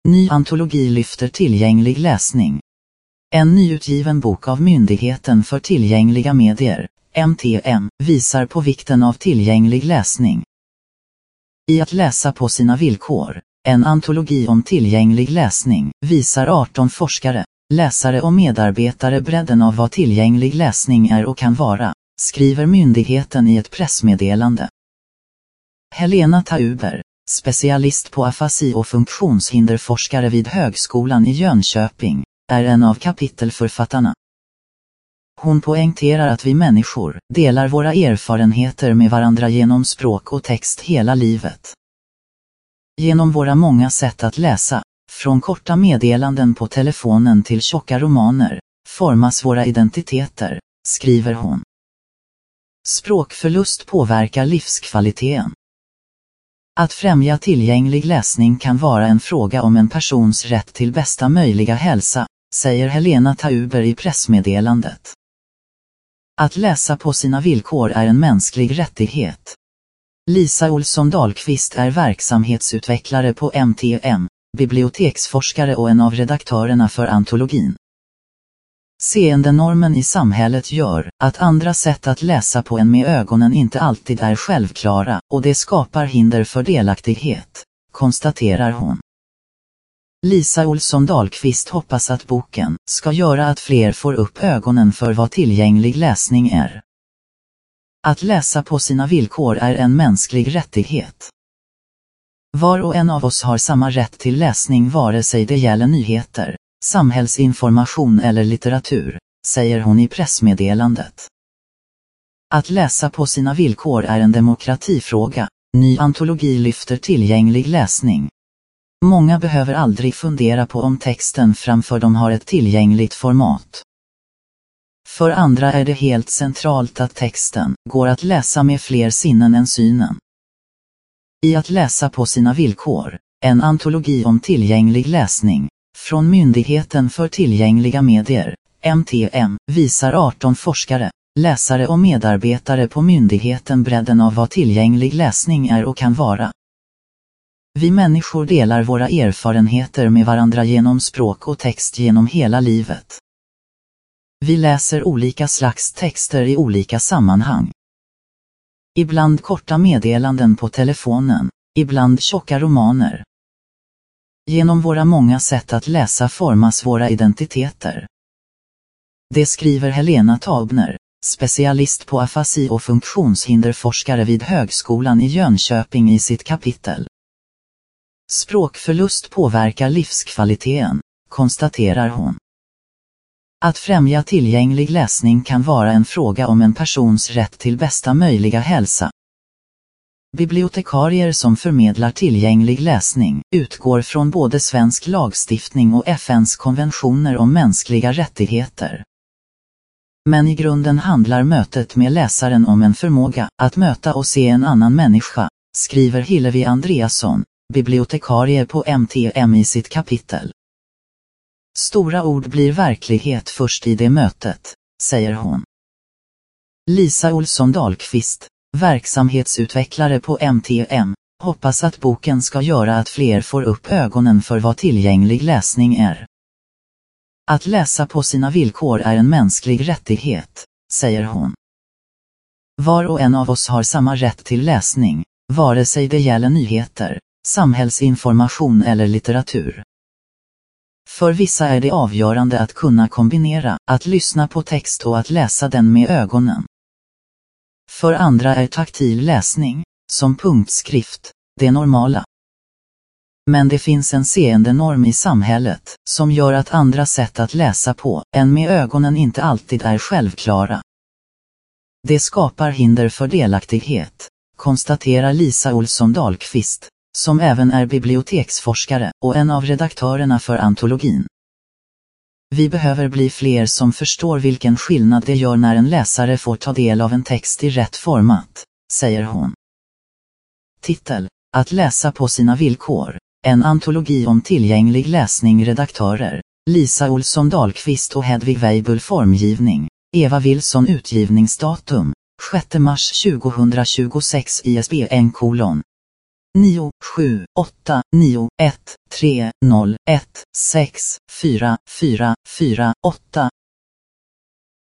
Ny antologi lyfter tillgänglig läsning. En nyutgiven bok av Myndigheten för tillgängliga medier, MTM, visar på vikten av tillgänglig läsning. I Att läsa på sina villkor, en antologi om tillgänglig läsning, visar 18 forskare, läsare och medarbetare bredden av vad tillgänglig läsning är och kan vara, skriver myndigheten i ett pressmeddelande. Helena Tauber, specialist på afasi och funktionshinderforskare vid Högskolan i Jönköping, är en av kapitelförfattarna. Hon poängterar att vi människor delar våra erfarenheter med varandra genom språk och text hela livet. Genom våra många sätt att läsa, från korta meddelanden på telefonen till tjocka romaner, formas våra identiteter, skriver hon. Språkförlust påverkar livskvaliteten. Att främja tillgänglig läsning kan vara en fråga om en persons rätt till bästa möjliga hälsa, säger Helena Tauber i pressmeddelandet. Att läsa på sina villkor är en mänsklig rättighet. Lisa Olsson Dahlqvist är verksamhetsutvecklare på MTM, biblioteksforskare och en av redaktörerna för antologin. Seendenormen i samhället gör att andra sätt att läsa på än med ögonen inte alltid är självklara, och det skapar hinder för delaktighet, konstaterar hon. Lisa Olsson Dahlqvist hoppas att boken ska göra att fler får upp ögonen för vad tillgänglig läsning är. Att läsa på sina villkor är en mänsklig rättighet. Var och en av oss har samma rätt till läsning vare sig det gäller nyheter, samhällsinformation eller litteratur, säger hon i pressmeddelandet. Att läsa på sina villkor är en demokratifråga. Ny antologi lyfter tillgänglig läsning. Många behöver aldrig fundera på om texten framför dem har ett tillgängligt format. För andra är det helt centralt att texten går att läsa med fler sinnen än synen. I Att läsa på sina villkor, en antologi om tillgänglig läsning, från Myndigheten för tillgängliga medier, MTM, visar 18 forskare, läsare och medarbetare på myndigheten bredden av vad tillgänglig läsning är och kan vara. Vi människor delar våra erfarenheter med varandra genom språk och text genom hela livet. Vi läser olika slags texter i olika sammanhang. Ibland korta meddelanden på telefonen, ibland tjocka romaner. Genom våra många sätt att läsa formas våra identiteter. Det skriver Helena Tauber, specialist på afasi och funktionshinderforskare vid Högskolan i Jönköping i sitt kapitel. Språkförlust påverkar livskvaliteten, konstaterar hon. Att främja tillgänglig läsning kan vara en fråga om en persons rätt till bästa möjliga hälsa. Bibliotekarier som förmedlar tillgänglig läsning utgår från både svensk lagstiftning och FN:s konventioner om mänskliga rättigheter. Men i grunden handlar mötet med läsaren om en förmåga att möta och se en annan människa, skriver Hillevi Andreasson, bibliotekarie på MTM i sitt kapitel. Stora ord blir verklighet först i det mötet, säger hon. Lisa Olsson Dahlqvist, verksamhetsutvecklare på MTM, hoppas att boken ska göra att fler får upp ögonen för vad tillgänglig läsning är. Att läsa på sina villkor är en mänsklig rättighet, säger hon. Var och en av oss har samma rätt till läsning, vare sig det gäller nyheter, samhällsinformation eller litteratur. För vissa är det avgörande att kunna kombinera att lyssna på text och att läsa den med ögonen. För andra är taktil läsning, som punktskrift, det normala. Men det finns en seendenorm i samhället som gör att andra sätt att läsa på än med ögonen inte alltid är självklara. Det skapar hinder för delaktighet, konstaterar Lisa Olsson Dahlqvist, som även är biblioteksforskare och en av redaktörerna för antologin. Vi behöver bli fler som förstår vilken skillnad det gör när en läsare får ta del av en text i rätt format, säger hon. Titel: Att läsa på sina villkor, en antologi om tillgänglig läsning. Redaktörer: Lisa Olsson Dahlqvist och Hedvig Weibull. Formgivning: Eva Wilson. Utgivningsdatum: 6 mars 2026. ISBN 9 7 8 9 1 3 0 1 6 4 4 4 8